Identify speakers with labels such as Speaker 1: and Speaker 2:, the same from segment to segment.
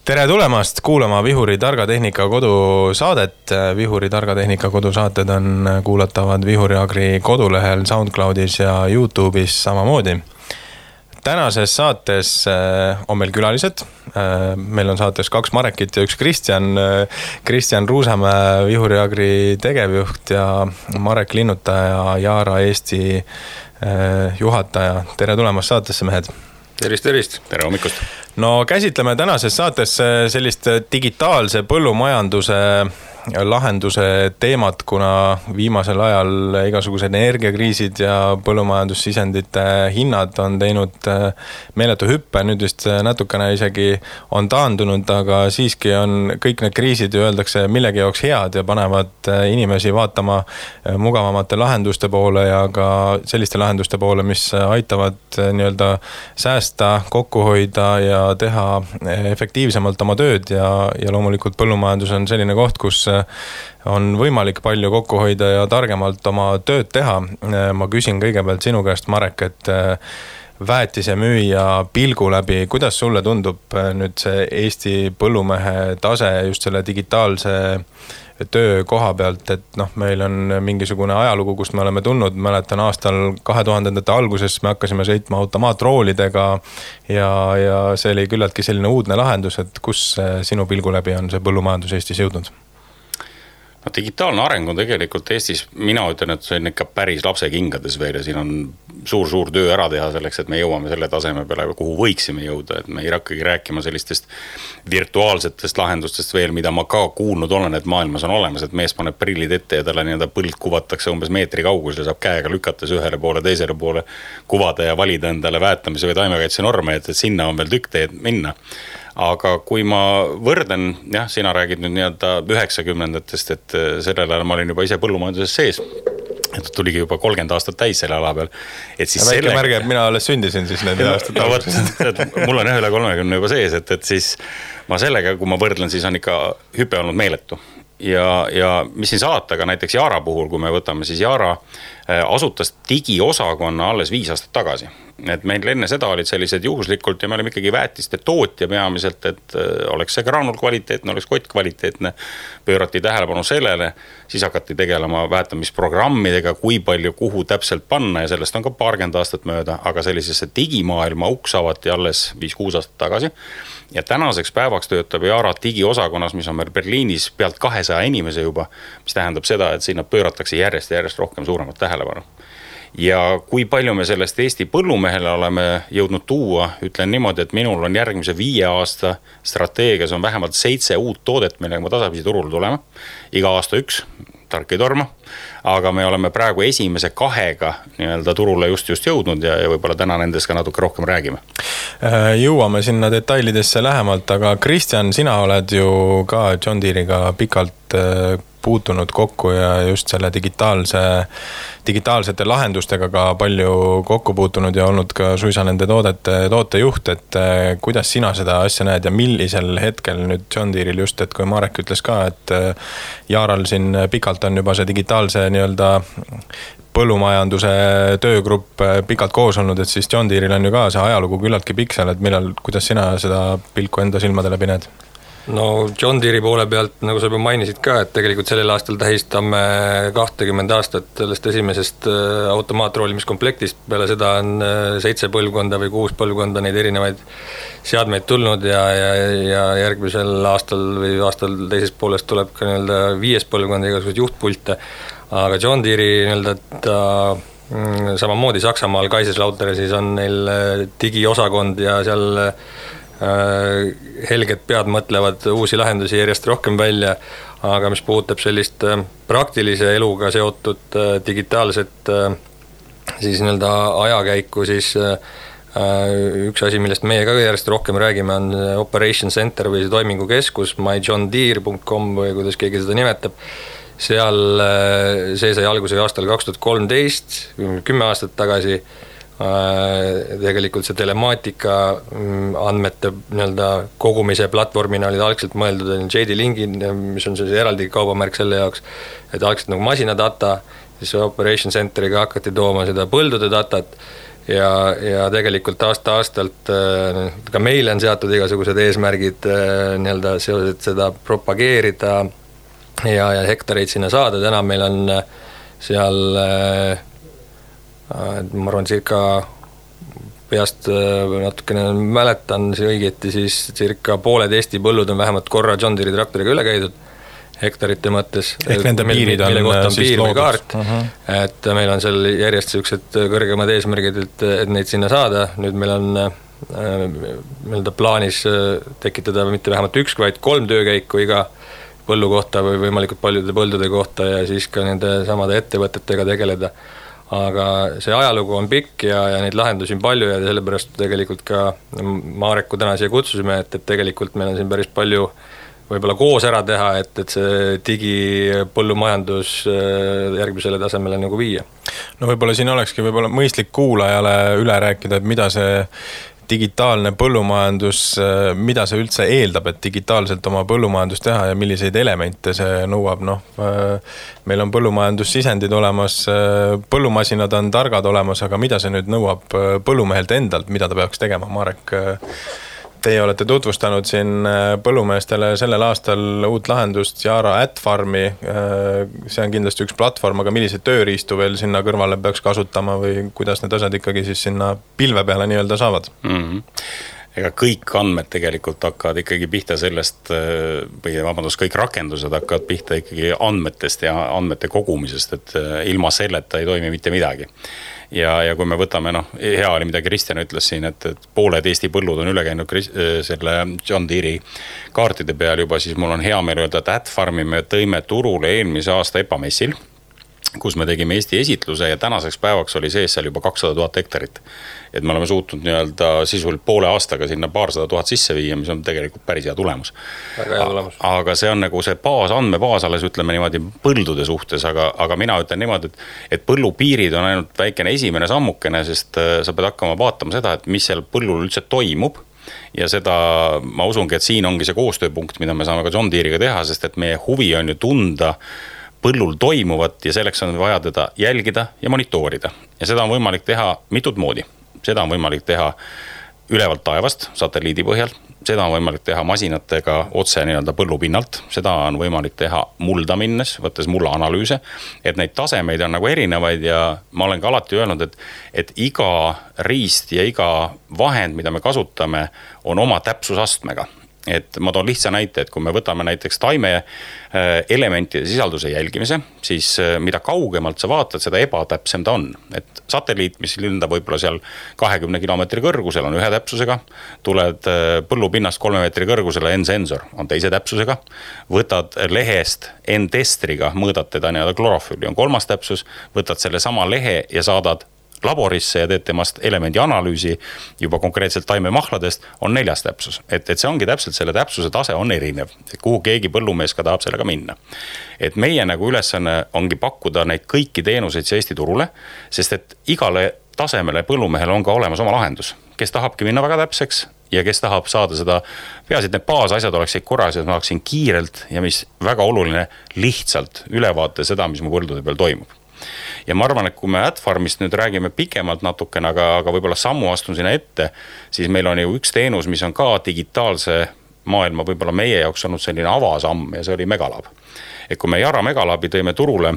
Speaker 1: Tere tulemast kuulama Vihuri Targa Tehnika Kodu saadet. Vihuri Targa Tehnika Kodu saated on kuulatavad Vihuri Agri kodulehel, SoundCloudis ja YouTube'is samamoodi. Tänases saates on meil külalised. Meil on saates 2 Marekit ja 1 Kristjan. Kristjan Ruusamäe, Vihuri Agri tegevjuht ja Marek Linnutaja, Jaara Eesti juhataja. Tere tulemast saatesse, mehed!
Speaker 2: Tervist! Tere hommikust!
Speaker 1: No käsitleme tänases saates sellist digitaalse põllumajanduse lahenduse teemat, kuna viimasel ajal igasugused energiakriisid ja põllumajandussisendite hinnad on teinud meeletu hüppe. Nüüd vist natukene isegi on taandunud, aga siiski on kõik need kriisid ju öeldakse millegi jaoks head ja panevad inimesi vaatama mugavamate lahenduste poole ja ka selliste lahenduste poole, mis aitavad nii-öelda säästa, kokku hoida ja teha efektiivsemalt oma tööd ja loomulikult põllumajandus on selline koht, kus on võimalik palju kokku hoida ja targemalt oma tööd teha. Ma küsin kõigepealt sinu käest, Marek, et väetise müüja pilgu läbi, kuidas sulle tundub nüüd see Eesti põllumehe tase just selle digitaalse töö koha pealt, et meil on mingisugune ajalugu, kust me oleme tulnud. Mäletan aastal 2000-ndate alguses me hakkasime sõitma automaatroolidega ja see oli küllaltki selline uudne lahendus, et kus sinu pilgu läbi on see põllumajandus Eestis jõudnud?
Speaker 2: No, digitaalne areng on tegelikult Eestis, mina ütlen, et see on ikka päris lapse kingades veel ja siin on suur töö ära teha selleks, et me jõuame selle taseme peale, kuhu võiksime jõuda, et me ei hakkagi rääkima sellistest virtuaalsetest lahendustest veel, mida ma ka kuulnud olen, et maailmas on olemas, et mees paneb prillid ette ja talle nii-öelda põld kuvatakse umbes meetri kaugusel, saab käega lükates ühele poole, teisele poole kuvada ja valida endale väetamise või taimekaitse norme, et sinna on veel tükk teed minna. Aga kui ma võrden, sina räägid nüüd nii-öelda 90-ndatest, et sellel ajal ma olin juba ise põllumajanduses sees, et tuligi juba 30 aastat täis selle ala peal. Et siis
Speaker 1: väike märge, et mina alles sündisin siis nende aastat alguses.
Speaker 2: Mul on üle 30 juba sees, et siis ma sellega, kui ma võrdlen, siis on ikka hüpe olnud meeletu. Ja mis siin salata, aga näiteks Jaara puhul, kui me võtame, siis Jaara asutas digiosakonna alles 5 aastat tagasi. Et meil enne seda olid sellised juhuslikult ja me olime ikkagi väetiste tootja peamiselt, et oleks see graanul kvaliteetne, oleks kott kvaliteetne, pöörati tähelepanu sellele, siis hakati tegelema väetamisprogrammidega, kui palju kuhu täpselt panna ja sellest on ka 20 aastat mööda, aga sellisesse digimaailma uks avati alles 5-6 aastat tagasi. Ja tänaseks päevaks töötab Jaara digiosakonnas, mis on meil Berliinis pealt 200 inimese juba, mis tähendab seda, et sinna pööratakse järjest rohkem suuremat tähelepanu. Ja kui palju me sellest Eesti põllumehele oleme jõudnud tuua, ütlen niimoodi, et minul on järgmise 5 aasta strateegias on vähemalt 7 uut toodet, millega ma tasapisi turul tulema. Iga aasta 1, tark ei torma, aga me oleme praegu esimese 2 nii-öelda turule just jõudnud ja võib-olla täna nendest ka natuke rohkem räägime.
Speaker 1: Jõuame sinna detailidesse lähemalt, aga Kristjan, sina oled ju ka John Deere'iga pikalt puutunud kokku ja just selle digitaalsete lahendustega ka palju kokku puutunud ja olnud ka suisa nende tootejuht, et kuidas sina seda asja näed ja millisel hetkel nüüd John Deere'il just, et kui Marek ütles ka, et Jaaral siin pikalt on juba see digitaalse nii-öelda põllumajanduse töögrupp pikalt koos olnud, et siis John Deere'il on ju ka see ajalugu küllaltki pikk seal, et kuidas sina seda pilku enda silmade läbi näed?
Speaker 3: No John Deere'i poole pealt, nagu sa juba mainisid ka, et tegelikult sellel aastal tähistame 20 aastat sellest esimesest automaatroolimiskomplektist. Peale seda on 7 põlvkonda või 6 põlvkonda neid erinevaid seadmeid tulnud ja järgmisel aastal või aastal teisest poolest tuleb ka nii-öelda 5 põlvkonda igasugused juhtpulte. Aga John Deere'i nii-öelda samamoodi Saksamaal Kaiserslautern siis on neil digiosakond ja seal helged pead mõtlevad uusi lahendusi järjest rohkem välja, aga mis puudutab sellist praktilise eluga seotud digitaalset siis nii-öelda ajakäiku, siis üks asi, millest meie ka järjest rohkem räägime, on Operation Center või see toimingukeskus, myjohndeere.com või kuidas keegi seda nimetab. Seal see sai alguse aastal 2013, 10 aastat tagasi. Tegelikult see telemaatika andmete nii-öelda kogumise platvormina olid algselt mõeldud JD Lingin, mis on see eraldi kaubamärk selle jaoks, et algselt nagu masinadata, siis Operation Centeriga hakati tooma seda põldude datat ja tegelikult aasta-aastalt ka meile on seatud igasugused eesmärgid nii-öelda seoses, et seda propageerida ja hektareid sinna saada. Täna meil on seal ma arvan circa peast natukene mäletan õigeti, siis circa pooled Eesti põllud on vähemalt korra John Deere traktoriga üle käidud hektarite mõttes.
Speaker 1: Ehk nende piirid on
Speaker 3: siis loodud. Et meil on seal järjest sellised kõrgemad eesmärgid, et neid sinna saada. Nüüd meil on plaanis tekitada mitte vähemalt 1, vaid 3 töökäiku iga põllu kohta või võimalikult paljude põldude kohta ja siis ka nende samade ettevõtetega tegeleda. Aga see ajalugu on pikk ja neid lahendusi on palju ja sellepärast tegelikult ka Mareku täna siia kutsusime, et tegelikult meil on siin päris palju võib-olla koos ära teha, et see digipõllumajandus järgmisele tasemele nagu viia.
Speaker 1: No võib-olla siin olekski võib-olla mõistlik kuulajale üle rääkida, et mida see digitaalne põllumajandus, mida see üldse eeldab, et digitaalselt oma põllumajandust teha ja milliseid elemente see nõuab. Meil on põllumajandussisendid olemas, põllumasinad on targad olemas, aga mida see nüüd nõuab põllumehelt endalt, mida ta peaks tegema? Marek, teie olete tutvustanud siin põllumeestele sellel aastal uut lahendust Yara AdFarmi. See on kindlasti üks platvorm, aga milliseid tööriistu veel sinna kõrvale peaks kasutama või kuidas need asjad ikkagi siis sinna pilve peale nii-öelda saavad?
Speaker 2: Ega kõik andmed tegelikult hakkavad ikkagi pihta sellest, või vabandust, kõik rakendused hakkavad pihta ikkagi andmetest ja andmete kogumisest, et ilma selleta ei toimi mitte midagi. Ja kui me võtame, hea oli, mida Kristjan ütles siin, et pooled Eesti põllud on üle käinud selle John Deere kaartide peal juba, siis mul on hea meel öelda, et AdFarmi me tõime turule eelmise aasta EPA-messil, kus me tegime Eesti esitluse ja tänaseks päevaks oli sees seal juba 200 000 hektarit. Et me oleme suutnud nii-öelda sisuliselt poole aastaga sinna 200 000 sisse viia, mis on tegelikult päris hea tulemus.
Speaker 3: Väga hea tulemus.
Speaker 2: Aga see on nagu see andmebaas alles, ütleme niimoodi põldude suhtes, aga mina ütlen niimoodi, et põllupiirid on ainult väikene esimene sammukene, sest sa pead hakkama vaatama seda, et mis seal põllul üldse toimub. Ja seda ma usungi, et siin ongi see koostööpunkt, mida me saame ka John Deere'iga teha, sest et meie huvi on ju tunda põllul toimuvat ja selleks on vaja teda jälgida ja monitoorida. Ja seda on võimalik teha mitut moodi. Seda on võimalik teha ülevalt taevast, satelliidi põhjal. Seda on võimalik teha masinatega otse nii-öelda põllupinnalt. Seda on võimalik teha mulda minnes, võttes mulla analüüse. Et neid tasemeid on nagu erinevaid ja ma olen ka alati öelnud, et iga riist ja iga vahend, mida me kasutame, on oma täpsusastmega. Et ma toon lihtsa näite, et kui me võtame näiteks taime elementide sisalduse jälgimise, siis mida kaugemalt sa vaatad, seda ebatäpsem ta on. Et satelliit, mis lindab võib-olla seal 20 kilomeetri kõrgusel, on ühe täpsusega. Tuled põllupinnast 3 meetri kõrgusele, N-sensor on teise täpsusega. Võtad lehest N-testriga, mõõdad teda nii-öelda klorofülli, on 3. täpsus. Võtad selle sama lehe ja saadad laborisse ja teed temast elemendi analüüsi juba konkreetselt taimemahladest, on 4. täpsus. Et see ongi täpselt selle täpsuse tase on erinev, et kuhu keegi põllumees ka tahab sellega minna. Et meie nagu ülesanne ongi pakkuda neid kõiki teenuseid Eesti turule, sest et igale tasemele põllumehel on ka olemas oma lahendus, kes tahabki minna väga täpseks ja kes tahab saada seda, peaasi, et need baasasjad oleksid korras ja ma saaksin kiirelt ja mis väga oluline, lihtsalt ülevaate seda, mis mu põldude peal toimub. Ja ma arvan, et kui me AdFarmist nüüd räägime pikemalt natukene, aga võib-olla sammu astun sinna ette, siis meil on ju üks teenus, mis on ka digitaalse maailma võib-olla meie jaoks olnud selline avasamm ja see oli Megalab. Et kui me Yara Megalabi tõime turule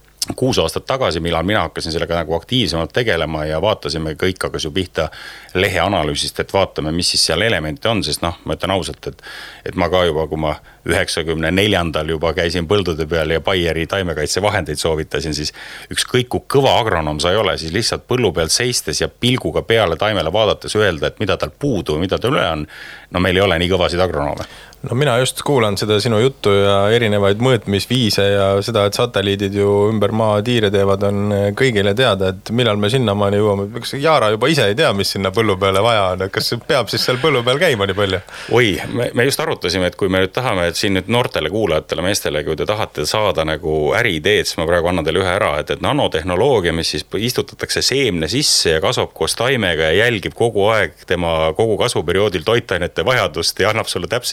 Speaker 2: 6 aastat tagasi, millal mina hakkasin sellega nagu aktiivsemalt tegelema ja vaatasime, kõik hakkas ju pihta lehe analüüsist, et vaatame, mis siis seal elemente on, sest ma ütlen ausalt, et ma ka juba, kui ma 94-ndal juba käisin põldude peal ja Bayeri taimekaitsevahendeid soovitasin, siis ükskõik kui kõva agronoom sa ei ole, siis lihtsalt põllu peal seistes ja pilguga peale taimele vaadates öelda, et mida tal puudu või mida tal üle on, no meil ei ole nii kõvasid agronoome.
Speaker 1: No mina just kuulan seda sinu juttu ja erinevaid mõõtmisviise ja seda, et satelliidid ju ümber maa tiire teevad, on kõigile teada, et millal me sinnamaani jõuame. Kas Yara juba ise ei tea, mis sinna põllu peale vaja on, kas peab siis seal põllu peal käima nii palju?
Speaker 2: Oi, me just arutasime, et kui me nüüd tahame, et siin nüüd noortele kuulajatele, meestele, kui te tahate saada nagu äriideed, siis ma praegu annan teile ühe ära, et nanotehnoloogia, mis siis istutatakse seemne sisse ja kasvab koos taimega ja jälgib kogu aeg tema kogu kasvuperioodil toitainete vajadust ja annab sulle täpse signaali,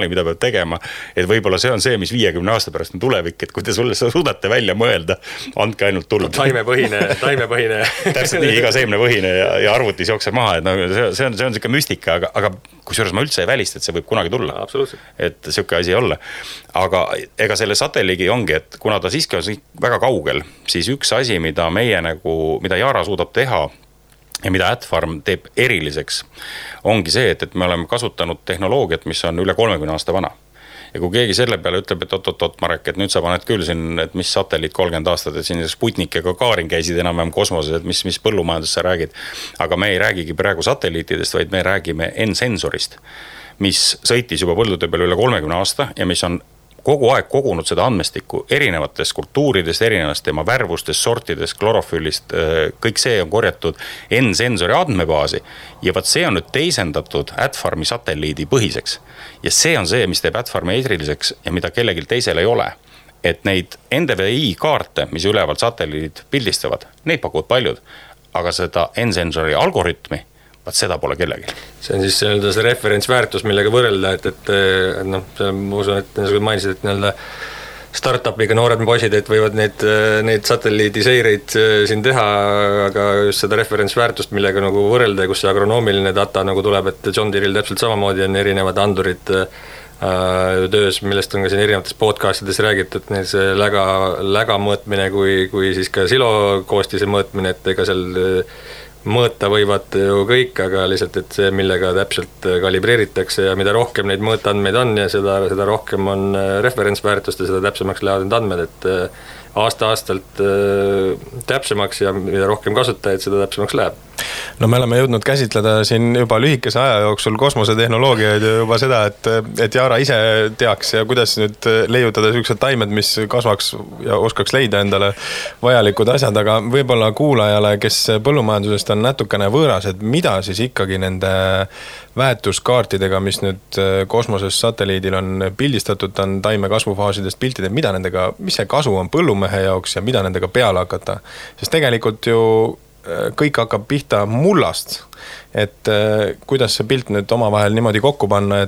Speaker 2: mida peab tegema. Et võib-olla see on see, mis 50 aasta pärast on tulevik, et kui te suudate välja mõelda, andke ainult tuld.
Speaker 3: Taimepõhine.
Speaker 2: Täpselt nii, iga seemnepõhine ja arvutis jookseb maha, et no, see on siuke müstika, aga kusjuures ma üldse ei välista, et see võib kunagi tulla.
Speaker 3: Absoluutselt.
Speaker 2: Et siuke asi olla. Aga ega selle satelliigi ongi, et kuna ta siiski on väga kaugel, siis üks asi, mida Yara suudab teha ja mida AdFarm teeb eriliseks, ongi see, et me oleme kasutanud tehnoloogiat, mis on üle 30 aasta vana. Ja kui keegi selle peale ütleb, et oot, Marek, et nüüd sa paned küll siin, et mis satelliit 30 aastat, et siin Sputnik ja Gagarin käisid enam-vähem kosmoses, et mis põllumajandust sa räägid. Aga me ei räägigi praegu satelliitidest, vaid me räägime N-sensorist, mis sõitis juba põldude peal üle 30 aasta ja mis on kogu aeg kogunud seda andmestikku erinevatest kultuuridest, erinevast tema värvustest, sortidest, klorofüllist, kõik see on korjatud N-sensori andmebaasi ja vaat see on nüüd teisendatud AdFarmi satelliidi põhiseks. Ja see on see, mis teeb AdFarmi eriliseks ja mida kellelgi teisel ei ole. Et neid NDVI kaarte, mis ülevalt satelliidid pildistavad, neid pakuvad paljud, aga seda N-sensori algoritmi seda pole kellegi.
Speaker 3: See on siis see referentsväärtus, millega võrrelda, et noh, ma usun, et nagu mainisid, et nii-öelda startupiga noored poisid, et võivad neid satelliidiseireid siin teha, aga just seda referentsväärtust, millega nagu võrrelda ja kus see agronoomiline data nagu tuleb, et John Deere'il täpselt samamoodi on erinevad andurid töös, millest on ka siin erinevates podcastides räägitud, see läga mõõtmine kui siis ka silokoostise mõõtmine, et ega seal mõõta võivad ju kõik, aga lihtsalt, et see, millega täpselt kalibreeritakse ja mida rohkem neid mõõtandmeid on ja seda rohkem on referentsväärtust ja seda täpsemaks lähevad need andmed, et aasta-aastalt täpsemaks ja mida rohkem kasutajaid, seda täpsemaks läheb.
Speaker 1: No me oleme jõudnud käsitleda siin juba lühikese aja jooksul kosmosetehnoloogiaid ja juba seda, et Yara ise teaks ja kuidas nüüd leiutada sellised taimed, mis kasvaks ja oskaks leida endale vajalikud asjad, aga võib-olla kuulajale, kes põllumajandusest on natukene võõras, et mida siis ikkagi nende väetuskaartidega, mis nüüd kosmoses satelliidil on pildistatud, on taime kasvufaasidest piltid, et mida nendega, mis see kasu on põllumehe jaoks ja mida nendega peale hakata, sest tegelikult ju kõik hakkab pihta mullast, et kuidas see pilt nüüd omavahel niimoodi kokku panna,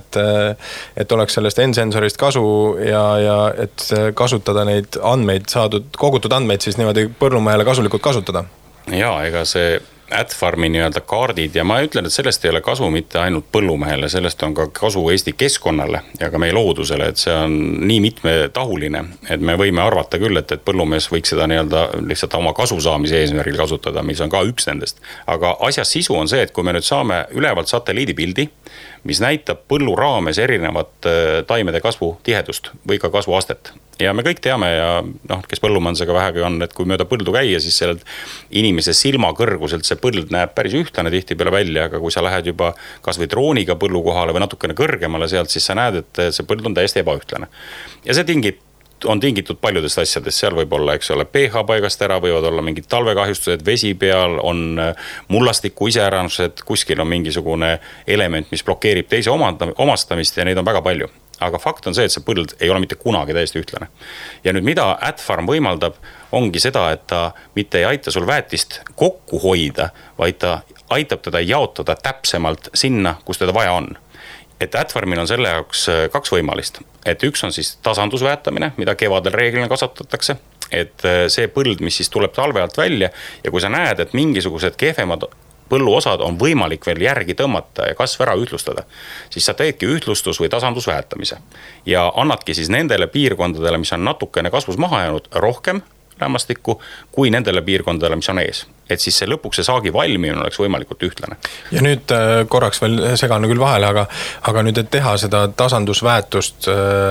Speaker 1: et oleks sellest N-sensorist kasu ja et kasutada neid andmeid, kogutud andmeid siis niimoodi põllumehele kasulikult kasutada.
Speaker 2: Jaa, ega see AdFarmi nii-öelda kaardid ja ma ütlen, et sellest ei ole kasu mitte ainult põllumehele, sellest on ka kasu Eesti keskkonnale ja ka meie loodusele, et see on nii mitmetahuline, et me võime arvata küll, et põllumees võiks seda nii-öelda lihtsalt oma kasu saamise eesmärgil kasutada, mis on ka üks nendest. Aga asjas sisu on see, et kui me nüüd saame ülevalt satelliidipildi, mis näitab põllu raames erinevat taimede kasvu tihedust või ka kasvuastet. Ja me kõik teame ja kes põllumajandusega vähegi on, et kui mööda põldu käia, siis sellelt inimese silma kõrguselt see põld näeb päris ühtlane tihti peale välja, aga kui sa lähed juba kas või drooniga põllu kohale või natukene kõrgemale sealt, siis sa näed, et see põld on täiesti ebaühtlane. Ja see on tingitud paljudest asjadest, seal võib olla, eks ole, pH paigast ära, võivad olla mingid talvekahjustused, vesi peal, on mullastiku iseäranused, kuskil on mingisugune element, mis blokeerib teise omastamist ja neid on väga palju. Aga fakt on see, et see põld ei ole mitte kunagi täiesti ühtlane. Ja nüüd mida AdFarm võimaldab, ongi seda, et ta mitte ei aita sul väetist kokku hoida, vaid ta aitab teda jaotada täpsemalt sinna, kus teda vaja on. Et AdFarmil on selle jaoks kaks võimalist. Et üks on siis tasandusväetamine, mida kevadel reeglina kasutatakse. Et see põld, mis siis tuleb talve alt välja ja kui sa näed, et mingisugused kehvemad põlluosad on võimalik veel järgi tõmmata ja kasv ära ühtlustada, siis sa teedki ühtlustus või tasandusväetamise. Ja annadki siis nendele piirkondadele, mis on natukene kasvus maha jäänud, rohkem lämmastikku kui nendele piirkondadele, mis on ees. Et siis see lõpuks see saagi valmimine oleks võimalikult ühtlane.
Speaker 1: Ja nüüd korraks veel segane küll vahele, aga nüüd, et teha seda tasandusväetust,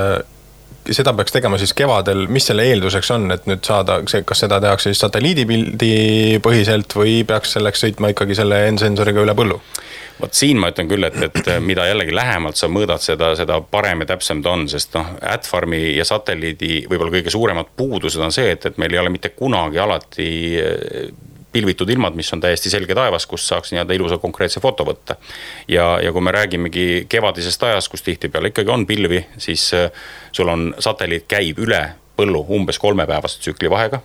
Speaker 1: seda peaks tegema siis kevadel, mis selle eelduseks on, et nüüd saada, kas seda tehakse siis satelliidipildi põhiselt või peaks selleks sõitma ikkagi selle N-sensoriga üle põllu?
Speaker 2: Vot siin ma ütlen küll, et mida jällegi lähemalt sa mõõdad seda parem ja täpsem ta on, sest AdFarmi ja satelliidi võib-olla kõige suuremad puudused on see, et meil ei ole mitte kunagi alati pilvitud ilmad, mis on täiesti selge taevas, kus saaks nii-öelda ilusa konkreetse foto võtta. Ja kui me räägimegi kevadisest ajast, kus tihtipeale ikkagi on pilvi, siis sul on satelliit käib üle põllu umbes 3-päevase tsükli vahega,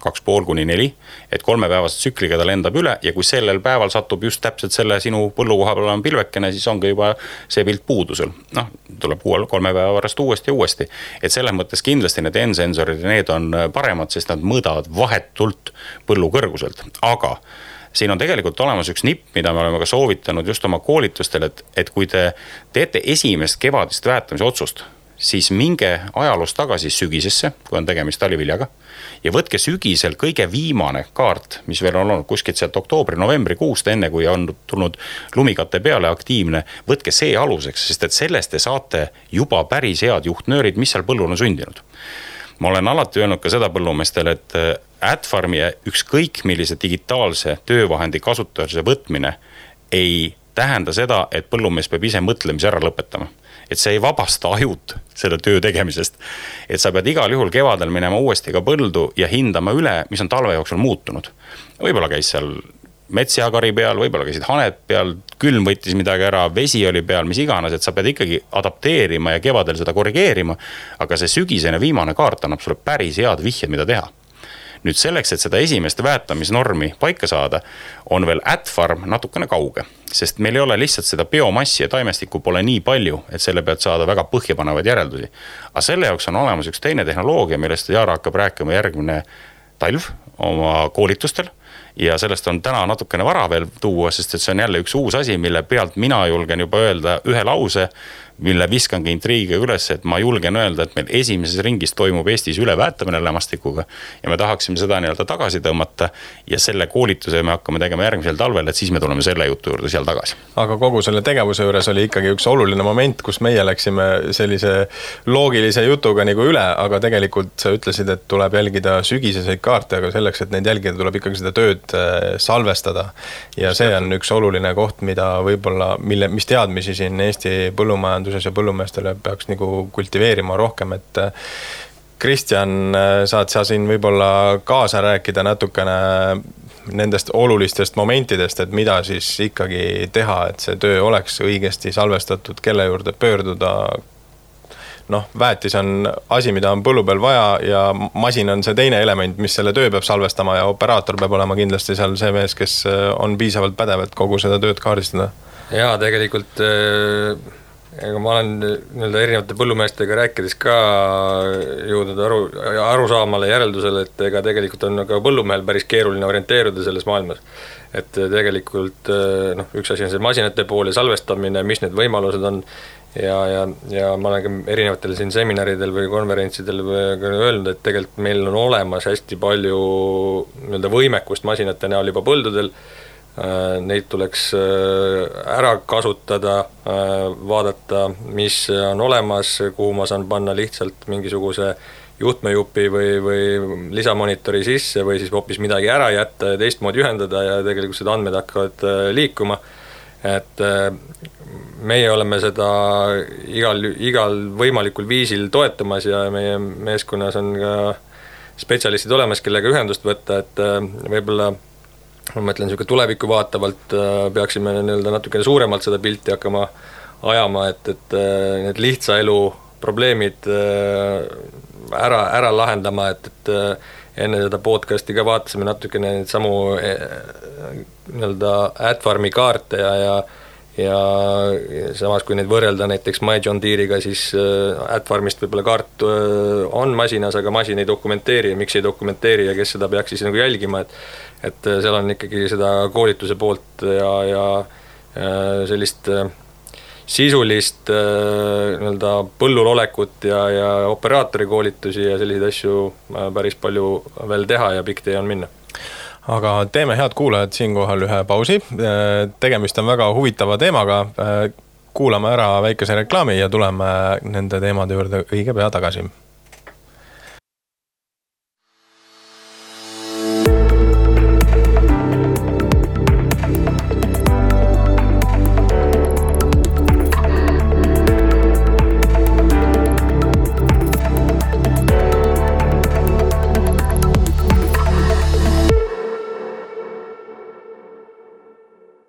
Speaker 2: 2,5–4, et 3-päevase tsükliga ta lendab üle ja kui sellel päeval satub just täpselt selle sinu põllukoha peal on pilvekene, siis ongi juba see pilt puudusel. Tuleb 3 päeva pärast uuesti ja uuesti. Et selles mõttes kindlasti need N-sensorid ja need on paremad, sest nad mõõdavad vahetult põllu kõrguselt. Aga siin on tegelikult olemas üks nipp, mida me oleme ka soovitanud just oma koolitustel, et kui te teete esimest kevadist väetamise otsust, siis minge ajaloost tagasi sügisesse, kui on tegemist taliviljaga, ja võtke sügisel kõige viimane kaart, mis veel on olnud kuskilt sealt oktoobri-novembri kuust, enne kui on tulnud lumikate peale aktiivne, võtke see aluseks, sest et sellest te saate juba päris head juhtnöörid, mis seal põllul on sündinud. Ma olen alati öelnud ka seda põllumeestele, et AdFarmi ja ükskõik millise digitaalse töövahendi kasutamise võtmine ei tähenda seda, et põllumees peab ise mõtlemise ära lõpetama. Et see ei vabasta ajut selle töö tegemisest. Et sa pead igal juhul kevadel minema uuesti ka põldu ja hindama üle, mis on talve jooksul muutunud. Võib-olla käis seal metsjakari peal, võib-olla käisid haned peal, külm võttis midagi ära, vesi oli peal, mis iganes, et sa pead ikkagi adapteerima ja kevadel seda korrigeerima, aga see sügisene viimane kaart annab sulle päris head vihjed, mida teha. Nüüd selleks, et seda esimest väetamisnormi paika saada, on veel AdFarm natukene kauge, sest meil ei ole lihtsalt seda biomassi ja taimestikku pole nii palju, et selle pealt saada väga põhjapanevaid järeldusi. Aga selle jaoks on olemas üks teine tehnoloogia, millest Jaara hakkab rääkima järgmine talv oma koolitustel. Ja sellest on täna natukene vara veel tuua, sest et see on jälle üks uus asi, mille pealt mina julgen juba öelda ühe lause, mille viskangi intriigiga üles, et ma julgen öelda, et meil esimeses ringis toimub Eestis üleväetamine lämmastikuga ja me tahaksime seda nii-öelda tagasi tõmmata ja selle koolituse me hakkame tegema järgmisel talvel, et siis me tuleme selle jutu juurde seal tagasi.
Speaker 1: Aga kogu selle tegevuse juures oli ikkagi üks oluline moment, kus meie läksime sellise loogilise jutuga nagu üle, aga tegelikult sa ütlesid, et tuleb jälgida sügiseseid kaarte, aga selleks, et neid jälgida, tuleb ikkagi seda tööd salvestada ja see on üks oluline koht, mida võib-olla, mis teadmisi siin Eesti põllumajanduses ja põllumeestele peaks nagu kultiveerima rohkem, et Kristjan, saad sa siin võib-olla kaasa rääkida natukene nendest olulistest momentidest, et mida siis ikkagi teha, et see töö oleks õigesti salvestatud, kelle juurde pöörduda. Väetis on asi, mida on põllu peal vaja ja masin on see teine element, mis selle töö peab salvestama ja operaator peab olema kindlasti seal see mees, kes on piisavalt pädev, et kogu seda tööd kaardistada.
Speaker 3: Jaa, tegelikult ma olen erinevate põllumeestega rääkides ka jõudnud arusaamale järeldusele, et ega tegelikult on ka põllumehel päris keeruline orienteeruda selles maailmas. Et tegelikult üks asi on see masinate pool ja salvestamine, mis need võimalused on ja ma olen ka erinevatel siin seminaridel või konverentsidel öelnud, et tegelikult meil on olemas hästi palju võimekust masinate näol juba põldudel. Neid tuleks ära kasutada, vaadata, mis on olemas, kuhu ma saan panna lihtsalt mingisuguse juhtmejupi või lisamonitori sisse või siis hoopis midagi ära jätta ja teistmoodi ühendada ja tegelikult seda andmed hakkavad liikuma. Et meie oleme seda igal võimalikul viisil toetamas ja meie meeskonnas on ka spetsialistid olemas, kellega ühendust võtta, et võib-olla ma mõtlen, niisugune tulevikku vaatavalt peaksime natukene suuremalt seda pilti hakkama ajama, et need lihtsa elu probleemid ära lahendama, et enne seda podcasti ka vaatasime natukene neid samu AdFarmi kaarte ja samas kui neid võrrelda näiteks My John Deere'iga, siis AdFarmist võib-olla kaart on masinas, aga masin ei dokumenteeri ja miks ei dokumenteeri ja kes seda peaks siis nagu jälgima, et seal on ikkagi seda koolituse poolt ja sellist sisulist põllul olekut ja operaatori koolitusi ja selliseid asju päris palju veel teha ja pikk tee on minna.
Speaker 1: Aga teeme head kuulajad siinkohal ühe pausi. Tegemist on väga huvitava teemaga. Kuulame ära väikese reklaami ja tuleme nende teemade juurde õige pea tagasi.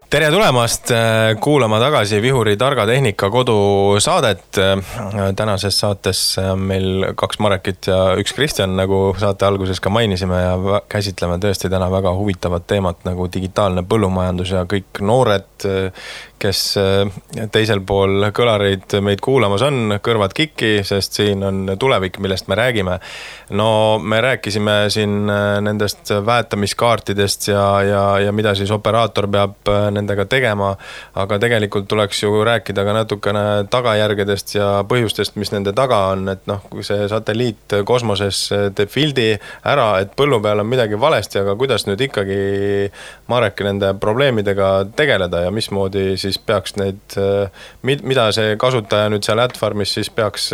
Speaker 1: tere tulemast kuulama tagasi Vihuri targa tehnika kodusaadet. Tänases saates on meil 2 Marekit ja 1 Kristjan, nagu saate alguses ka mainisime, ja käsitleme tõesti täna väga huvitavat teemat nagu digitaalne põllumajandus ja kõik noored, kes teisel pool kõlareid meid kuulamas on, kõrvad kikki, sest siin on tulevik, millest me räägime. No me rääkisime siin nendest väetamiskaartidest ja mida siis operaator peab nendega tegema, aga tegelikult tuleks ju rääkida ka natukene tagajärgedest ja põhjustest, mis nende taga on, et kui see satelliit kosmoses teeb fildi ära, et põllu peal on midagi valesti, aga kuidas nüüd ikkagi Marek nende probleemidega tegeleda ja mismoodi siis peaks neid, mida see kasutaja nüüd seal AdFarmis siis peaks,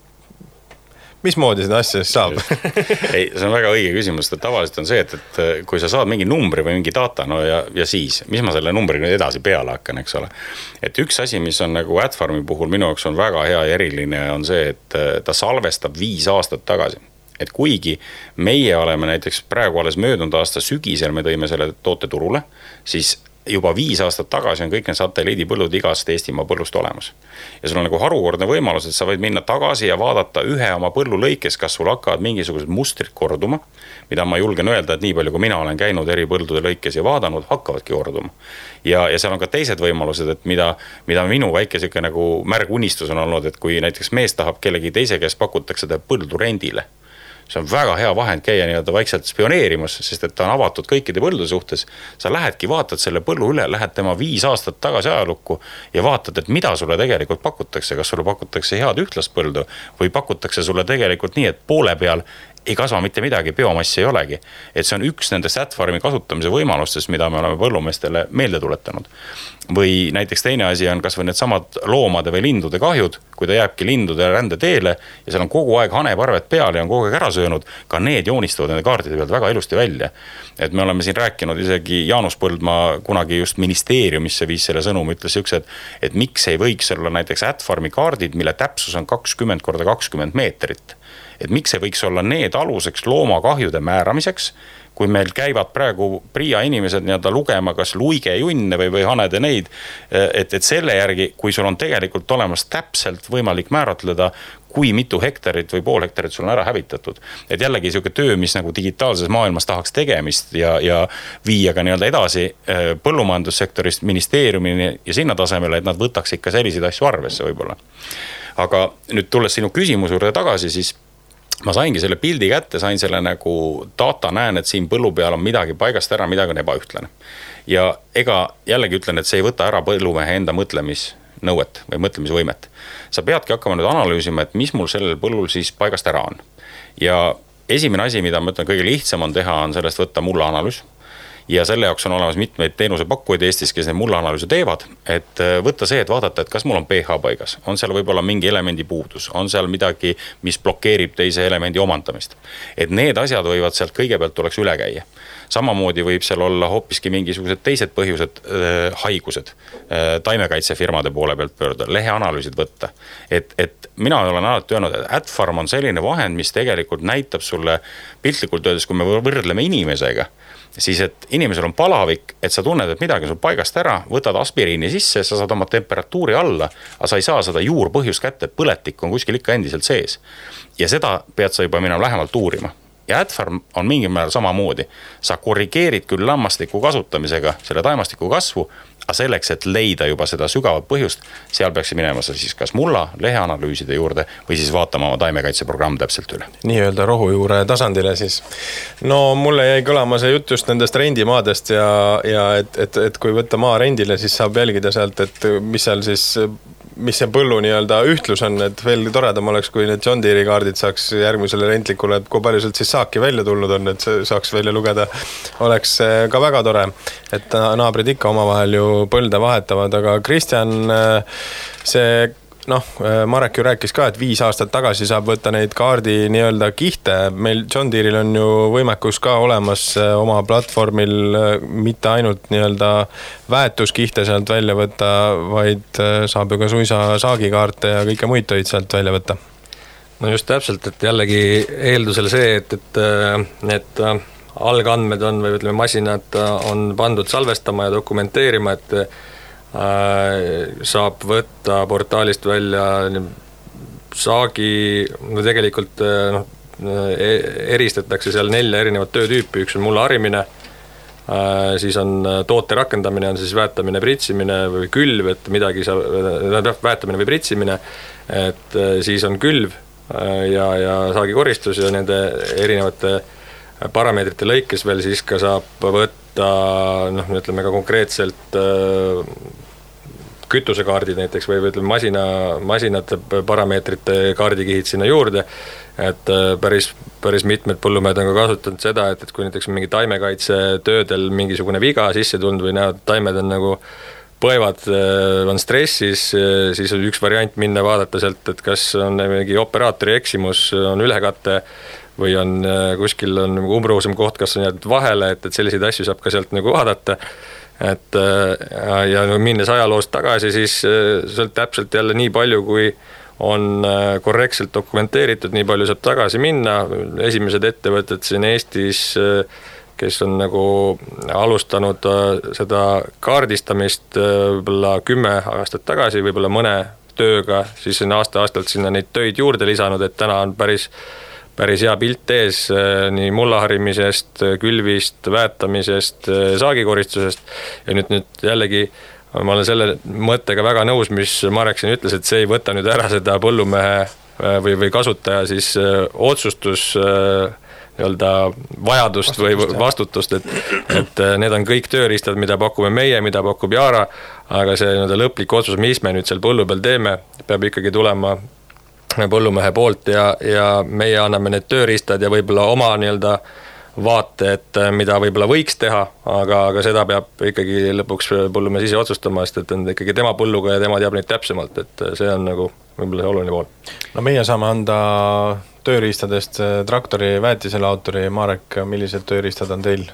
Speaker 1: mismoodi seda asja siis saab?
Speaker 2: Ei, see on väga õige küsimus, et tavaliselt on see, et kui sa saad mingi numbri või mingi data, no ja siis, mis ma selle numbriga edasi peale hakkan, eks ole. Et üks asi, mis on nagu AdFarmi puhul minu jaoks on väga hea ja eriline, on see, et ta salvestab 5 aastat tagasi. Et kuigi meie oleme näiteks praegu alles möödunud aasta sügisel, me tõime selle toote turule, siis juba 5 aastat tagasi on kõik need satelliidipõllud igast Eestimaa põllust olemas. Ja sul on nagu harukordne võimalus, et sa võid minna tagasi ja vaadata ühe oma põllu lõikes, kas sul hakkavad mingisugused mustrid korduma, mida ma julgen öelda, et nii palju, kui mina olen käinud eri põldude lõikes ja vaadanud, hakkavadki korduma. Ja seal on ka teised võimalused, et mida minu väike siuke nagu märgunistus on olnud, et kui näiteks mees tahab kellegi teise, kes pakutakse ta põldu rendile, see on väga hea vahend käia nii-öelda vaikselt spioneerimas, sest et ta on avatud kõikide põldude suhtes. Sa lähedki, vaatad selle põllu üle, lähed tema 5 aastat tagasi ajalukku ja vaatad, et mida sulle tegelikult pakutakse. Kas sulle pakutakse head ühtlast põldu või pakutakse sulle tegelikult nii, et poole peal ei kasva mitte midagi, biomassi ei olegi. Et see on üks nendest AdFarmi kasutamise võimalustest, mida me oleme põllumeestele meelde tuletanud. Või näiteks teine asi on kas või need samad loomade või lindude kahjud, kui ta jääbki lindude rände teele ja seal on kogu aeg haneparvet peal ja on kogu aeg ära söönud, ka need joonistuvad nende kaardide pealt väga ilusti välja. Et me oleme siin rääkinud isegi Jaanus Põldmaa kunagi just ministeeriumisse viis selle sõnum, ütles üks, et miks ei võiks olla näiteks AdFarmi kaardid, mille täpsus on 20 × 20 meetrit. Et miks ei võiks olla need aluseks loomakahjude määramiseks, kui meil käivad praegu Priia inimesed nii-öelda lugema kas luigejunne või hanede neid, et selle järgi, kui sul on tegelikult olemas täpselt võimalik määratleda, kui mitu hektarit või pool hektarit sul on ära hävitatud. Et jällegi siuke töö, mis nagu digitaalses maailmas tahaks tegemist ja viia ka nii-öelda edasi põllumajandussektorist ministeeriumini ja sinna tasemele, et nad võtaks ikka selliseid asju arvesse võib-olla. Aga nüüd tulles sinu küsimuse juurde tagasi, siis ma saingi selle pildi kätte, sain selle nagu data, näen, et siin põllu peal on midagi paigast ära, midagi on ebaühtlane. Ja ega jällegi ütlen, et see ei võta ära põllumehe enda mõtlemisnõuet või mõtlemisvõimet. Sa peadki hakkama nüüd analüüsima, et mis mul sellel põllul siis paigast ära on. Ja esimene asi, mida ma ütlen, kõige lihtsam on teha, on sellest võtta mullaanalüüs. Ja selle jaoks on olemas mitmeid teenusepakkujaid Eestis, kes need mullaanalüüse teevad, et võtta see, et vaadata, et kas mul on pH paigas, on seal võib-olla mingi elemendi puudus, on seal midagi, mis blokeerib teise elemendi omandamist. Et need asjad võivad sealt kõigepealt tuleks üle käia. Samamoodi võib seal olla hoopiski mingisugused teised põhjused, haigused, taimekaitsefirmade poole pealt pöörda, leheanalüüsid võtta. Et mina olen alati öelnud, et AdFarm on selline vahend, mis tegelikult näitab sulle piltlikult öeldes, kui me võrdleme inimesega, siis et inimesel on palavik, et sa tunned, et midagi sul paigast ära, võtad aspiriini sisse, sa saad oma temperatuuri alla, aga sa ei saa seda juurpõhjust kätte, et põletik on kuskil ikka endiselt sees. Ja seda pead sa juba minema lähemalt uurima. Ja AdFarm on mingil määral samamoodi. Sa korrigeerid küll lammastiku kasutamisega selle taimastiku kasvu, aga selleks, et leida juba seda sügavat põhjust, seal peaks minema siis kas mulla leheanalüüside juurde või siis vaatama oma taimekaitseprogramm täpselt üle.
Speaker 1: Nii-öelda rohujuure tasandile siis. No mulle jäi kõlama see jutt just nendest rendimaadest ja et kui võtta maa rendile, siis saab jälgida sealt, et mis seal siis mis see põllu nii-öelda ühtlus on, et veel toredam oleks, kui need John Deere kaardid saaks järgmisele rentlikule, et kui palju sealt siis saaki välja tulnud on, et saaks välja lugeda, oleks ka väga tore, et naabrid ikka omavahel ju põlde vahetavad, aga Kristjan, see Marek ju rääkis ka, et 5 aastat tagasi saab võtta neid kaardi nii-öelda kihte. Meil John Deere'il on ju võimekus ka olemas oma platvormil mitte ainult nii-öelda väetuskihte sealt välja võtta, vaid saab ju ka suisa saagikaarte ja kõike muid töid sealt välja võtta.
Speaker 3: No just täpselt, et jällegi eeldusel see, et algandmed on või ütleme, masinad on pandud salvestama ja dokumenteerima, et saab võtta portaalist välja saagi, no tegelikult eristatakse seal 4 erinevat töötüüpi, üks on mulla harimine, siis on toote rakendamine, on siis väetamine, pritsimine või külv, et midagi väetamine või pritsimine, et siis on külv ja saagikoristus ja nende erinevate parameetrite lõikes veel siis ka saab võtta, ütleme ka konkreetselt kütusekaardid näiteks või ütleme masinate parameetrite kaardikihid sinna juurde, et päris mitmed põllumehed on ka kasutanud seda, et kui näiteks mingi taimekaitsetöödel mingisugune viga sisse tulnud või näevad, taimed on nagu põevad, on stressis, siis on üks variant minna vaadata sealt, et kas on mingi operaatori eksimus, on ülekate või on kuskil on umbruusem koht, kas on jäädud vahele, et selliseid asju saab ka sealt nagu vaadata. Et ja minnes ajaloost tagasi, siis sealt täpselt jälle nii palju, kui on korrektselt dokumenteeritud, nii palju saab tagasi minna. Esimesed ettevõtted siin Eestis, kes on nagu alustanud seda kaardistamist võib-olla 10 aastat tagasi, võib-olla mõne tööga, siis on aasta-aastalt sinna neid töid juurde lisanud, et täna on päris hea pilt ees nii mullaharimisest, külvist, väetamisest, saagikoristusest ja nüüd jällegi ma olen selle mõttega väga nõus, mis Marek siin ütles, et see ei võta nüüd ära seda põllumehe või kasutaja siis otsustus vajadust või vastutust, et need on kõik tööriistad, mida pakume meie, mida pakub Yara, aga see lõplik otsus, mis me nüüd seal põllu peal teeme, peab ikkagi tulema põllumehe poolt ja meie anname need tööriistad ja võib-olla oma vaate, et mida võib-olla võiks teha, aga seda peab ikkagi lõpuks põllumees ise otsustama, sest et on ikkagi tema põlluga ja tema teab neid täpsemalt, et see on nagu võib-olla see oluline pool.
Speaker 1: No meie saame anda tööriistadest traktori väetisele autori. Marek, millised tööriistad on teil?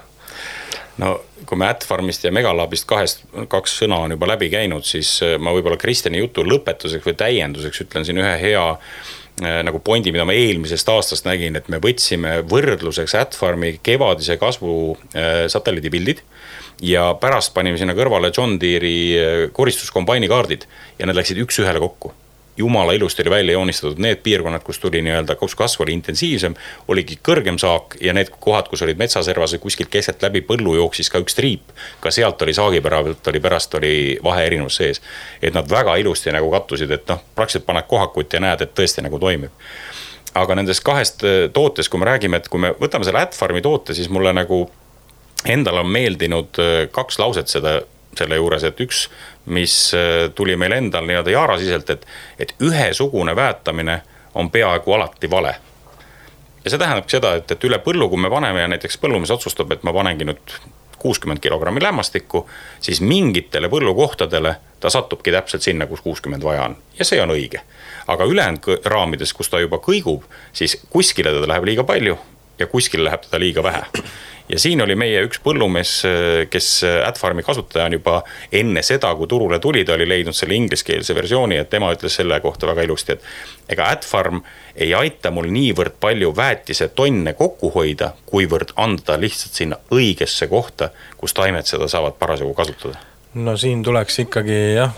Speaker 2: No kui me AdFarmist ja Megalabist kaks sõna on juba läbi käinud, siis ma võib-olla Kristjani jutu lõpetuseks või täienduseks ütlen siin ühe hea nagu pointi, mida ma eelmisest aastast nägin, et me võtsime võrdluseks AdFarmi kevadise kasvu satelliidipildid ja pärast panime sinna kõrvale John Deere'i koristuskombaini kaardid ja need läksid üks ühele kokku. Jumala ilusti oli välja joonistatud need piirkonnad, kus tuli kus kasv oli intensiivsem, oligi kõrgem saak ja need kohad, kus olid metsaservas või kuskilt keset läbi põllu jooksis ka üks triip, ka sealt oli saagipära, pärast oli vahe erinevus sees. Et nad väga ilusti nagu kattusid, et praktiliselt paned kohakut ja näed, et tõesti nagu toimib. Aga nendest kahest tootes, kui me räägime, et kui me võtame selle AdFarmi toote, siis mulle nagu endal on meeldinud 2 lauset selle juures, et üks, mis tuli meil endal Yara siselt, et ühesugune väetamine on peaaegu alati vale. Ja see tähendab seda, et üle põllu, kui me paneme ja näiteks põllumees otsustab, et ma panengi nüüd 60 kilogrammi lämmastikku, siis mingitele põllukohtadele ta satubki täpselt sinna, kus 60 vaja on. Ja see on õige. Aga ülejäänud raamides, kus ta juba kõigub, siis kuskile teda läheb liiga palju ja kuskile läheb teda liiga vähe. Ja siin oli meie üks põllumees, kes AdFarmi kasutaja on juba enne seda, kui turule tuli, ta oli leidnud selle ingliskeelse versiooni, et tema ütles selle kohta väga ilusti, et ega AdFarm ei aita mul niivõrd palju väetise tonne kokku hoida, kuivõrd anda lihtsalt sinna õigesse kohta, kus taimed seda saavad parasjagu kasutada.
Speaker 1: No siin tuleks ikkagi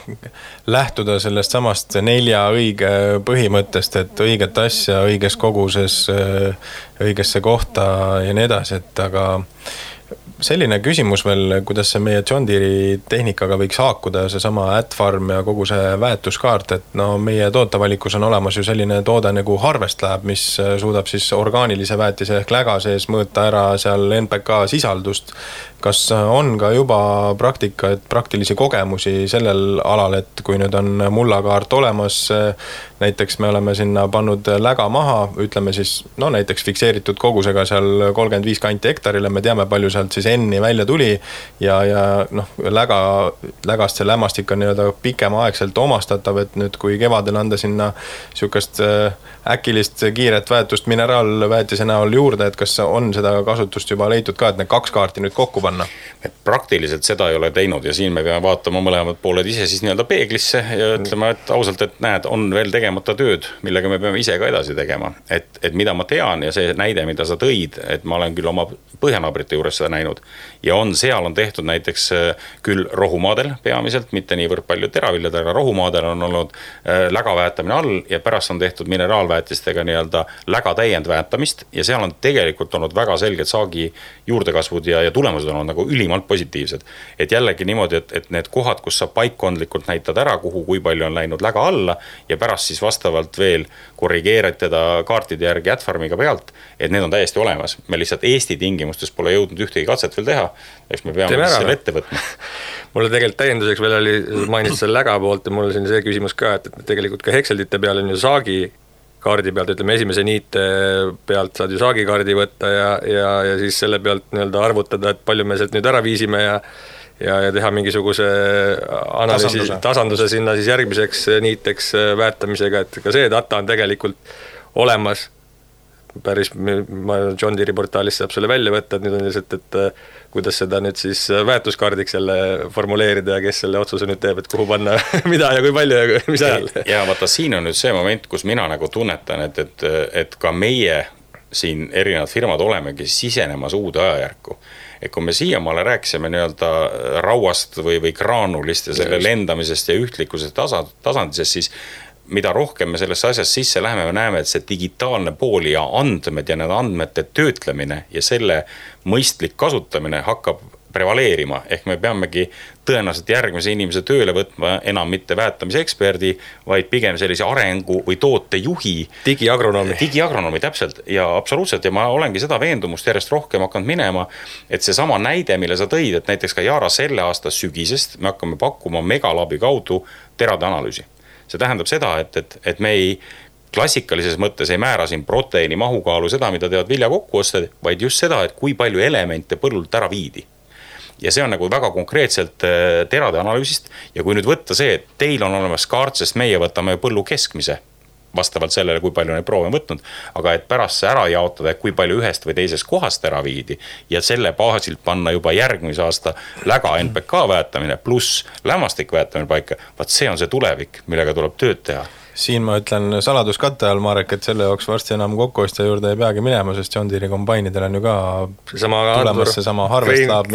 Speaker 1: lähtuda sellest samast 4 õige põhimõttest, et õiget asja õiges koguses, õigesse kohta ja nii edasi, et aga selline küsimus veel, kuidas see meie John Deere'i tehnikaga võiks haakuda, see sama AdFarm ja kogu see väetuskaart, et meie tootevalikus on olemas ju selline toode nagu Harvest Lab, mis suudab siis orgaanilise väetise ehk läga sees mõõta ära seal NPK sisaldust. Kas on ka juba praktika, et praktilisi kogemusi sellel alal, et kui nüüd on mullakaart olemas, näiteks me oleme sinna pannud läga maha, ütleme siis, näiteks fikseeritud kogusega seal 35 kanti hektarile, me teame palju sealt siis TEN-i välja tuli ja noh, lägast see lämmastik on nii-öelda pikemaaegselt omastatav, et nüüd kui kevadel anda sinna sükast äkilist kiiret väetust mineraalväetise näol juurde, et kas on seda kasutust juba leitud ka, et need 2 kaarti nüüd kokku panna?
Speaker 2: Praktiliselt seda ei ole teinud ja siin me peame vaatama mõlemad pooled ise siis nii-öelda peeglisse ja ütlema, et ausalt, et näed, on veel tegemata tööd, millega me peame ise ka edasi tegema. Et mida ma tean ja see näide, mida sa tõid, et ma olen küll oma põhjanaabrite juures seda näinud ja seal on tehtud näiteks küll rohumaadel peamiselt, mitte niivõrd palju teraviljadel, aga rohumaadel on olnud lägaväetamine all ja pärast on tehtud mineraalväetistega nii-öelda läga täiendväetamist ja seal on tegelikult olnud väga selged saagi juurdekasvud ja tulemused on olnud nagu ülimalt positiivsed. Et jällegi niimoodi, et need kohad, kus sa paikkondlikult näitad ära, kui palju on läinud läga alla ja pärast siis vastavalt veel korrigeerid teda kaartide järgi AdFarmiga pealt, et need on täiesti olemas. Me lihtsalt Eesti tingimustes pole jõudnud ühtegi katset veel teha, eks me peame selle ette võtma.
Speaker 3: Mulle tegelikult täienduseks veel oli mainitud selle läga poolt ja mul on see küsimus ka, et tegelikult ka hekseldite peal on ju saagi kaardi pealt, ütleme esimese niite pealt saad ju saagikaardi võtta ja siis selle pealt nii-öelda arvutada, et palju me sealt nüüd ära viisime ja teha mingisuguse analüüsi, tasanduse sinna siis järgmiseks niiteks väetamisega, et ka see data on tegelikult olemas. Päris John Deere portaalist saab selle välja võtta, et nüüd on lihtsalt, et kuidas seda nüüd siis väetuskaardiks selle formuleerida ja kes selle otsuse nüüd teeb, et kuhu panna mida ja kui palju ja mis ajal.
Speaker 2: Ja vaata, siin on nüüd see moment, kus mina nagu tunnetan, et ka meie siin erinevad firmad olemegi sisenemas uude ajajärku. Et kui me siiamaale rääkisime nii-öelda rauast või graanulist ja selle lendamisest ja ühtlikkusest tasandisest, siis mida rohkem me sellesse asjast sisse läheme, me näeme, et see digitaalne pool ja andmed ja need andmete töötlemine ja selle mõistlik kasutamine hakkab prevaleerima. Ehk me peamegi tõenäoliselt järgmise inimese tööle võtma enam mitte väetamise eksperdi, vaid pigem sellise arengu või tootejuhi. Digiagronoomi, täpselt. Ja absoluutselt. Ja ma olengi seda veendumust järjest rohkem hakanud minema, et see sama näide, mille sa tõid, et näiteks ka Yara selle aasta sügisest me hakkame pakkuma Megalabi kaudu terade analüüsi. See tähendab seda, et me ei klassikalises mõttes ei määra siin proteiini mahukaalu seda, mida teevad vilja kokkuostjad, vaid just seda, et kui palju elemente põllult ära viidi. Ja see on nagu väga konkreetselt terade analüüsist ja kui nüüd võtta see, et teil on olemas kaart, sest meie võtame põllu keskmise vastavalt sellele, kui palju neid proove on võtnud, aga et pärast see ära jaotada, et kui palju ühest või teisest kohast ära viidi ja selle baasilt panna juba järgmise aasta läga NPK väetamine pluss lämmastik väetamine paika, vaat see on see tulevik, millega tuleb tööd teha.
Speaker 1: Siin ma ütlen saladuskatte all, Marek, et selle jooks varsti enam kokkuostja juurde ei peagi minema, sest John Deere kombainidel on ju ka tulemas see sama Harvest Lab,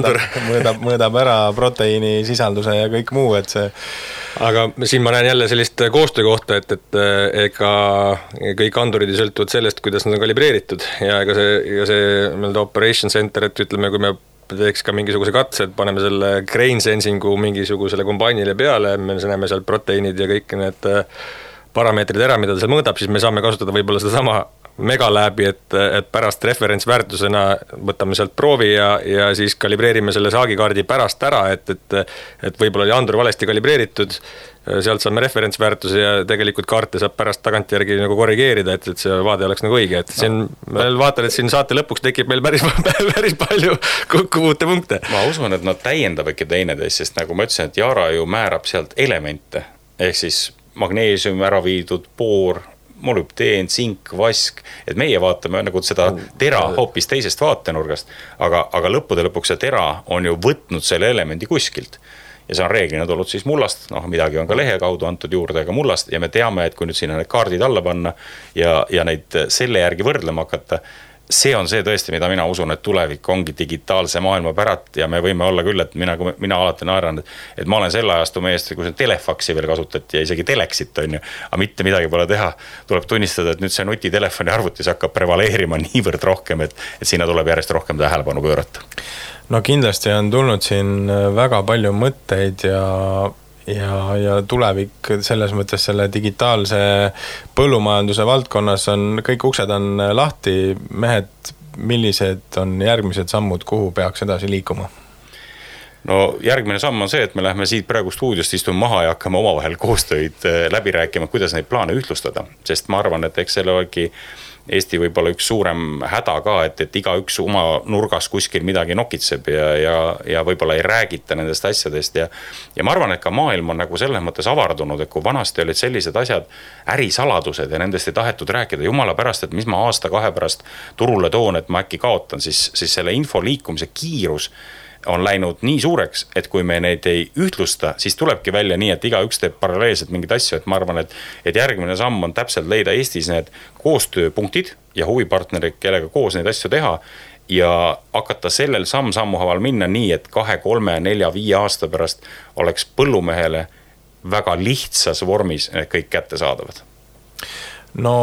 Speaker 1: mis mõõdab ära proteiini sisalduse ja kõik muu, et see.
Speaker 3: Aga siin ma näen jälle sellist koostöö kohta, et ega kõik andurid sõltuvad sellest, kuidas nad on kalibreeritud ja ega see Operation Center, et ütleme, kui me teeks ka mingisuguse katse, et paneme selle grain sensingu mingisugusele kombainile peale, me näeme seal proteiinid ja kõik need parameetrid ära, mida ta seal mõõdab, siis me saame kasutada võib-olla seda sama Megalabi, et pärast referentsväärtusena võtame sealt proovi ja siis kalibreerime selle saagikaardi pärast ära, et võib-olla oli andur valesti kalibreeritud, sealt saame referentsväärtuse ja tegelikult kaarte saab pärast tagantjärgi nagu korrigeerida, et see vaade oleks nagu õige, et siin vaatan, et siin saate lõpuks tekib meil päris palju kokkupuutepunkte.
Speaker 2: Ma usun, et nad täiendavadki teineteist, sest nagu ma ütlesin, et Yara ju määrab sealt elemente, ehk siis magneesium ära viidud, boor, molübdeen, sink, vask, et meie vaatame nagu seda tera hoopis teisest vaatenurgast, aga lõppude lõpuks see tera on ju võtnud selle elemendi kuskilt. Ja see on reeglina tulnud siis mullast, midagi on ka lehe kaudu antud juurde ka mullast ja me teame, et kui nüüd sinna need kaardid alla panna ja neid selle järgi võrdlema hakata, see on see tõesti, mida mina usun, et tulevik ongi digitaalse maailma pärat ja me võime olla küll, et mina alati naeran, et ma olen selle ajastu meest, kui see telefaksi veel kasutati ja isegi teleksit on ju, aga mitte midagi pole teha. Tuleb tunnistada, et nüüd see nutitelefoni arvutis hakkab prevaleerima niivõrd rohkem, et sinna tuleb järjest rohkem tähelepanu pöörata.
Speaker 1: No kindlasti on tulnud siin väga palju mõtteid ja tulevik selles mõttes selle digitaalse põllumajanduse valdkonnas on, kõik uksed on lahti, mehed, millised on järgmised sammud, kuhu peaks edasi liikuma?
Speaker 2: No järgmine samm on see, et me lähme siit praegu stuudiost istume maha ja hakkame omavahel koostöid läbi rääkima, kuidas neid plaane ühtlustada, sest ma arvan, et eks selle olegi Eesti võib-olla üks suurem häda ka, et iga üks oma nurgas kuskil midagi nokitseb ja võib-olla ei räägita nendest asjadest ja ma arvan, et ka maailm on nagu selles mõttes avardunud, et kui vanasti olid sellised asjad, ärisaladused ja nendest ei tahetud rääkida, jumala pärast, et mis ma aasta-kahe pärast turule toon, et ma äkki kaotan, siis selle info liikumise kiirus on läinud nii suureks, et kui me neid ei ühtlusta, siis tulebki välja nii, et iga üks teeb paralleelselt mingid asju, et ma arvan, et järgmine samm on täpselt leida Eestis need koostööpunktid ja huvipartnerid, kellega koos neid asju teha ja hakata sellel samm-sammu haaval minna nii, et 2, 3, 4, 5 aasta pärast oleks põllumehele väga lihtsas vormis kõik kättesaadavad.
Speaker 1: No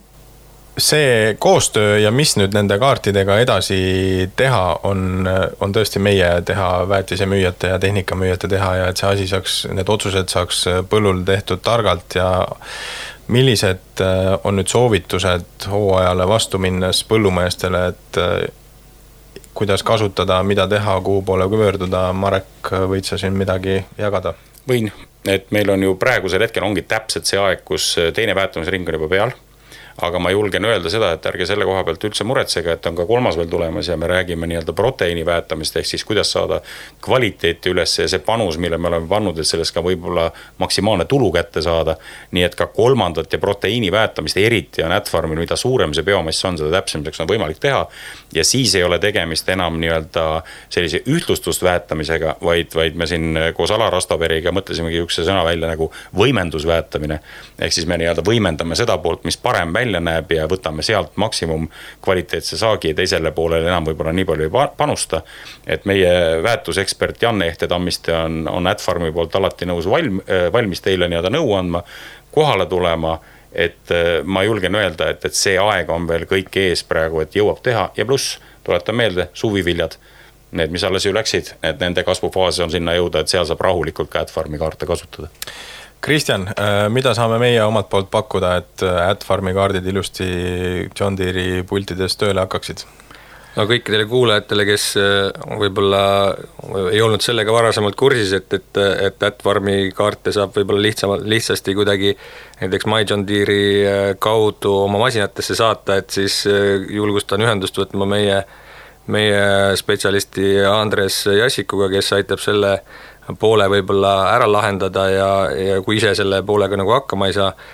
Speaker 1: see koostöö ja mis nüüd nende kaartidega edasi teha on tõesti meie teha, väetisemüüjate ja tehnikamüüjate teha ja et see asi saaks, need otsused saaks põllul tehtud targalt ja millised on nüüd soovitused hooajale vastu minnes põllumeestele, et kuidas kasutada, mida teha, kuhu poole pöörduda, Marek, võid sa siin midagi jagada?
Speaker 2: Võin, et meil on ju praegusel hetkel ongi täpselt see aeg, kus teine väetamisring on juba peal. Aga ma julgen öelda seda, et ärge selle koha pealt üldse muretsega, et on ka 3. veel tulemas ja me räägime nii-öelda proteiini väetamist, ehk siis kuidas saada kvaliteeti üles ja see panus, mille me oleme pannud, et sellest ka võib-olla maksimaalne tulu kätte saada. Nii et ka 3. ja proteiini väetamist eriti on Adfarmil, mida suurem see biomass on, seda täpsemaks on võimalik teha. Ja siis ei ole tegemist enam nii-öelda sellise ühtlustust väetamisega, vaid me siin koos Alar Astaperiga mõtlesimegi üks sõna välja nagu võimendusväetamine. Ehk siis me nii-öelda võimendame seda poolt, mis parem välja näeb ja võtame sealt maksimum kvaliteetse saagi ja teisele poolele enam võib-olla nii palju ei panusta. Et meie väetusekspert Janne Ehte-Tammiste on Adfarmi poolt alati nõus valmis teile nii-öelda nõu andma, kohale tulema, et ma julgen öelda, et see aeg on veel kõik ees praegu, et jõuab teha ja pluss, tuletan meelde, suviviljad, need, mis alles ju läksid, et nende kasvufaas on sinna jõuda, et seal saab rahulikult ka Adfarmi kaarte kasutada.
Speaker 1: Kristjan, mida saame meie omalt poolt pakkuda, et Adfarmi kaardid ilusti John Deere pultides tööle hakkaksid?
Speaker 3: No kõikidele kuulajatele, kes võib-olla ei olnud sellega varasemalt kursis, et Adfarmi kaarte saab võib-olla lihtsasti kuidagi näiteks My John Deere kaudu oma masinatesse saata, et siis julgustan ühendust võtma meie spetsialisti Andres Jassikuga, kes aitab selle poole võib-olla ära lahendada ja kui ise selle poolega nagu hakkama ei saa,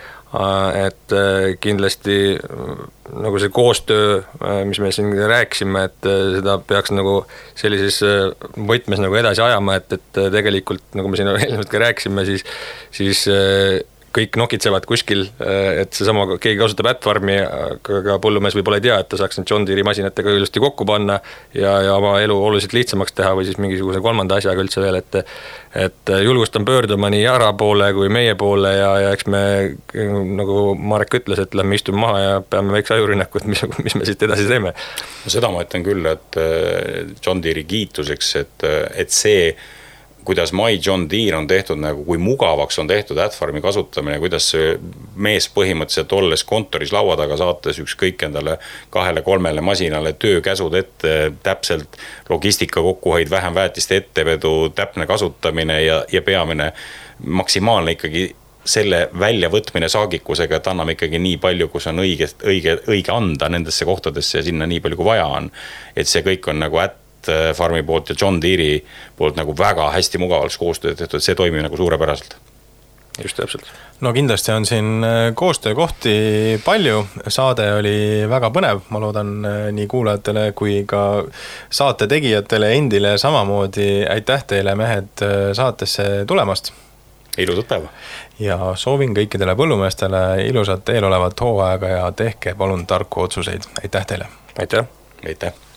Speaker 3: et kindlasti nagu see koostöö, mis me siin rääkisime, et seda peaks nagu sellises võtmes nagu edasi ajama, et tegelikult nagu me siin eelnevalt ka rääkisime, siis kõik nokitsevad kuskil, et seesama keegi kasutab Adfarmi, aga põllumees võib-olla ei tea, et ta saaks John Deere masinatega ilusti kokku panna ja oma elu oluliselt lihtsamaks teha või siis mingisuguse 3. asjaga üldse veel, et julgustan pöörduma nii Jara poole kui meie poole ja eks me, nagu Marek ütles, et lähme istume maha ja peame väikse ajurünnaku, et mis me siit edasi teeme.
Speaker 2: Seda ma ütlen küll, et John Deere kiituseks, et see kuidas My John Deere on tehtud, nagu kui mugavaks on tehtud Adfarmi kasutamine, kuidas mees põhimõtteliselt olles kontoris laua taga saates ükskõik endale 2-3 masinale töökäsud ette, täpselt logistika kokkuhoid, vähem väetiste ettevedu, täpne kasutamine ja peamine maksimaalne ikkagi selle väljavõtmine saagikusega, et anname ikkagi nii palju, kus on õige anda nendesse kohtadesse ja sinna nii palju, kui vaja on. Et see kõik on nagu Farmi poolt ja John Deere poolt nagu väga hästi mugavalt koostööd tehtud, see toimib nagu suurepäraselt.
Speaker 3: Just täpselt.
Speaker 1: No kindlasti on siin koostöökohti palju, saade oli väga põnev, ma loodan nii kuulajatele kui ka saate tegijatele endile samamoodi. Aitäh teile, mehed, saatesse tulemast.
Speaker 2: Ilusat päeva.
Speaker 1: Ja soovin kõikidele põllumeestele ilusat eelolevat hooaega ja tehke palun tarku otsuseid. Aitäh teile.
Speaker 3: Aitäh.
Speaker 2: Aitäh.